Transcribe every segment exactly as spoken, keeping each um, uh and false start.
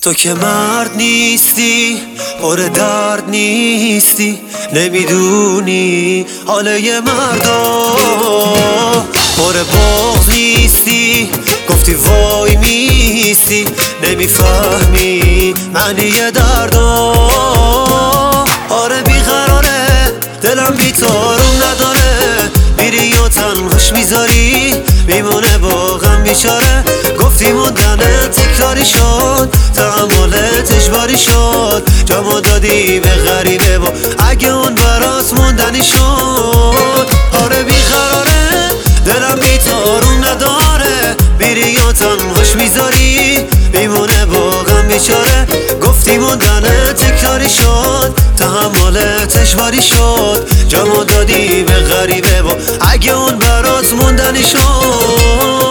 تو که مرد نیستی، پر درد نیستی، نمیدونی حال یه مردا. پر بغض نیستی، گفتی وای میستی، نمیفهمی معنی دردا. آره بیقراره دلم بی تو آروم نداره، میری یا تنهاش میذاری میمونه با غم بیچاره. گفتی موندنه تکراری شد، تحملت اجباری شد، جامو دادی به غریبه و اگه اون برات موندنی شد. آره بیقراره دلم بی تو آروم نداره، میری یا تنهاش میذاری میمونه با غم بیچاره. گفتی موندنه تکراری شد، تحملت اجباری شد، جامو دادی به غریبه و اگه اون برات موندنی شد.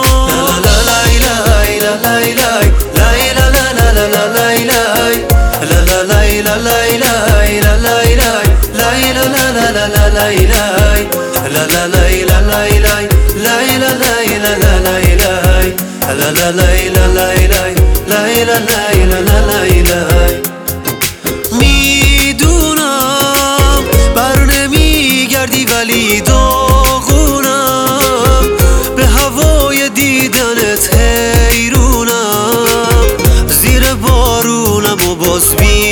میدونم بر نمیگردی ولی داغونم، به هوای دیدنت حیرونم، زیر بارونم و باز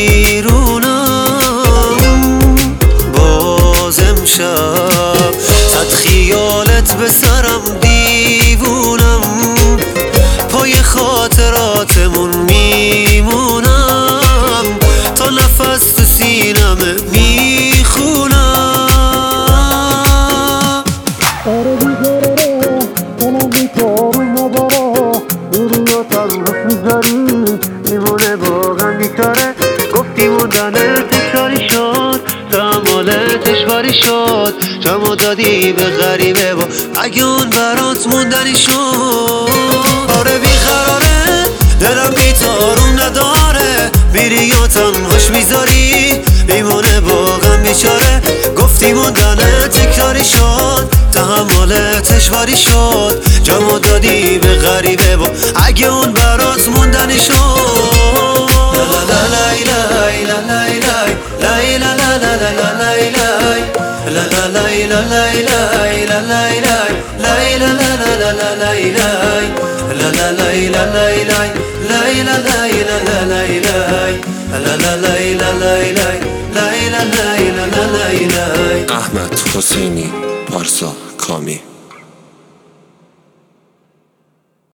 بیرونم. باز امشب صد خیالت به سرم دیوونم، پای خاطراتمون میمونم، تا نفس تو سینمه میخونم. آره بیقراره دلم بی تو آروم نداره، میری و تنهاش میذاری میمونه با غم بیچاره. گفتی موندنه تکراری شد، تحملت اجباری شد، جامو دادی به غریبه و اگه اون برات موندنی شد. آره بیقراره دلم بی تو آروم نداره، میری یا تنهاش میذاری میمونه با غم بیچاره. گفتی موندنه تکراری شد، تحملت اجباری شد، جامو دادی به غریبه و اگه اون برات موندنی شد. احمد حسینی، پارسا کامی.